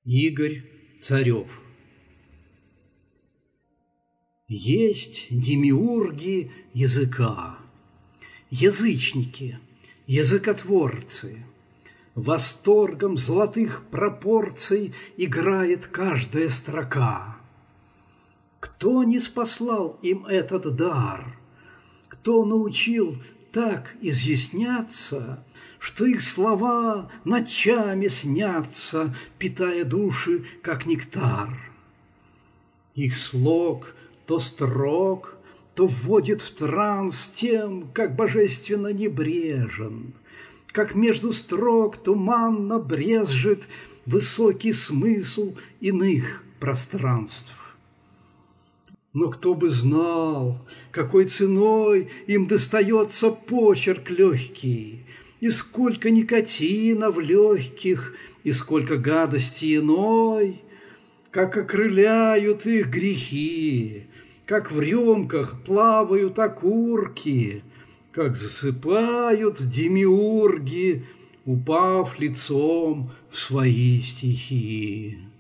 Игорь Царев. Есть демиурги языка, язычники, языкотворцы. Восторгом золотых пропорций играет каждая строка. Кто ниспослал им этот дар? Кто научил так изъясняться, что их слова ночами снятся, питая души, как нектар? Их слог то строг, то вводит в транс тем, как божественно небрежен, как между строк туманно брезжит высокий смысл иных пространств. Но кто бы знал, какой ценой им достается почерк легкий, и сколько никотина в легких, и сколько гадости иной, как окрыляют их грехи, как в рюмках плавают окурки, как засыпают демиурги, упав лицом в свои стихи.